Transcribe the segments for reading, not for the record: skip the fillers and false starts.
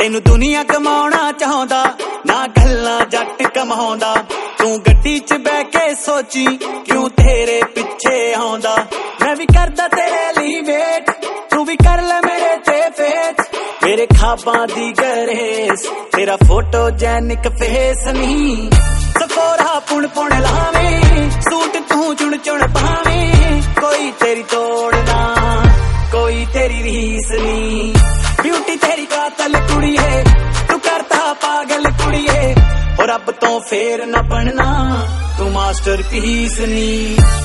तेनू दुनिया कमाउणा चाहुंदा ना गल्लां जट कमाउंदा तू गड्डी च बह के सोची क्यों तेरे पिछे आउंदा मैं भी करदा तेरे लिए वेट तू भी कर ले मेरे ते फेट मेरे ख्वाबां दी गरेस तेरा फोटोजेनिक फेस नहीं सकोरा पुण पुण लावे सूट तू चुन चुन पावे कोई तेरी तोड़ ना कोई तेरी रीस नहीं ब्यूटी तेरी कातल कुड़ी है तू करता पागल कुड़ी है और अब तो फेर न बनना तू मास्टरपीस नहीं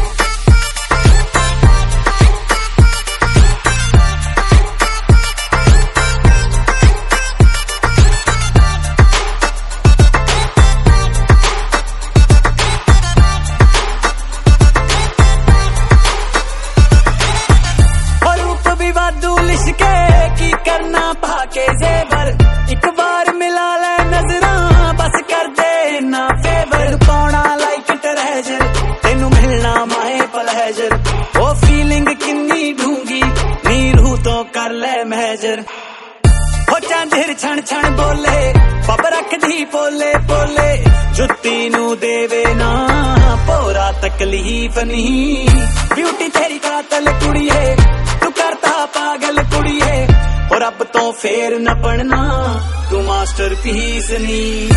की करना भाके जेवर एक बार मिला ले नजरां बस कर दे ना फेवर पौना लाइक ट्रेजर तेनू मिलना माए प्लेजर वो फीलिंग किन्नी ढूंगी नीरू तो कर ले मेजर हो चांदिर छण छण बोले पब रख दी पोले पोले जुत्ती नू देवे ना पोरा तकलीफ नहीं ब्यूटी तेरी कातल कुड़ी है तू करता पागल कुड़ी है और अब तो फेर न पढ़ना तू मास्टरपीस नहीं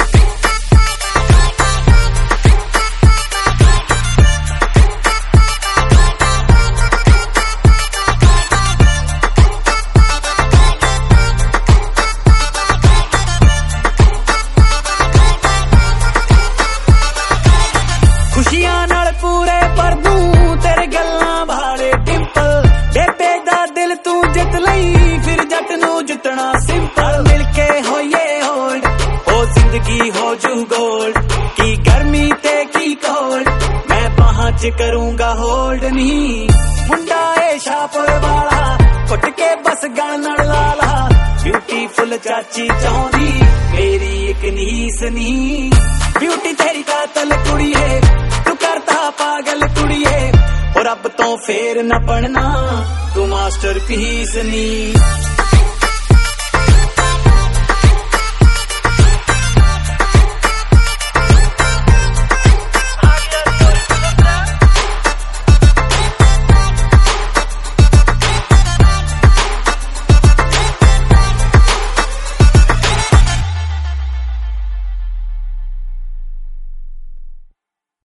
खुशियां नाल पूरे पर दूं तेरे गल्लां भाले डिंपल बेबे दा दिल तू जित लई फिर जट नू जितना सिंपल मिलके होइए होल्ड ओ जिंदगी हो जू गोल्ड की गर्मी ते की कोल्ड मैं बाहां च करूंगा होल्ड नहीं मुंडा ए शाहपुर वाला कुट के बस गल नाल लाला ब्यूटीफुल चाची चाहुंदी मेरी एक नीस नहीं ब्यूटी तेरी कातल कुड़ी है तू करता पागल कुड़ी है और अब तो फेर न बनना तू मास्टरपीस नहीं